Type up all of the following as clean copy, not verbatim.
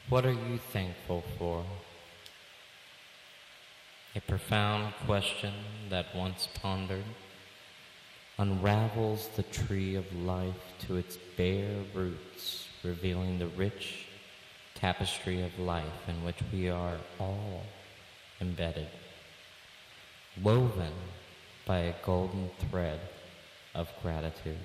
What are you thankful for? A profound question that once pondered unravels the tree of life to its bare roots, revealing the rich tapestry of life in which we are all embedded, woven by a golden thread of gratitude.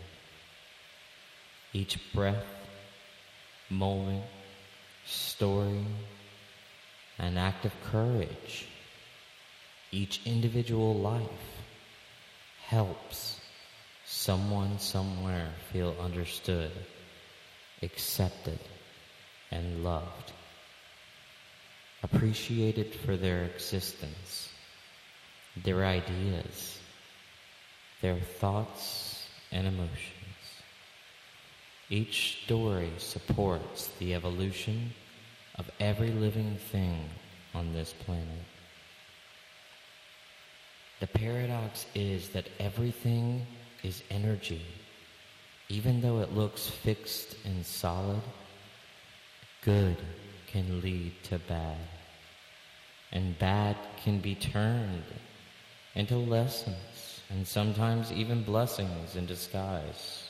Each breath, moment, story, an act of courage, each individual life helps someone somewhere feel understood, accepted, and loved, appreciated for their existence, their ideas, their thoughts and emotions. Each story supports the evolution of every living thing on this planet. The paradox is that everything is energy. Even though it looks fixed and solid, good can lead to bad, and bad can be turned into lessons and sometimes even blessings in disguise.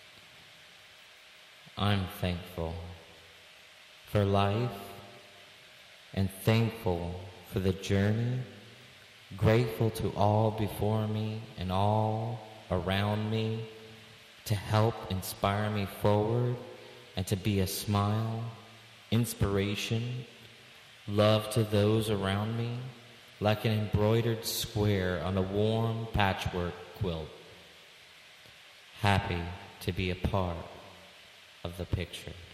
I'm thankful for life and thankful for the journey, grateful to all before me and all around me to help inspire me forward and to be a smile, inspiration, love to those around me, like an embroidered square on a warm patchwork quilt. Happy to be a part of the picture.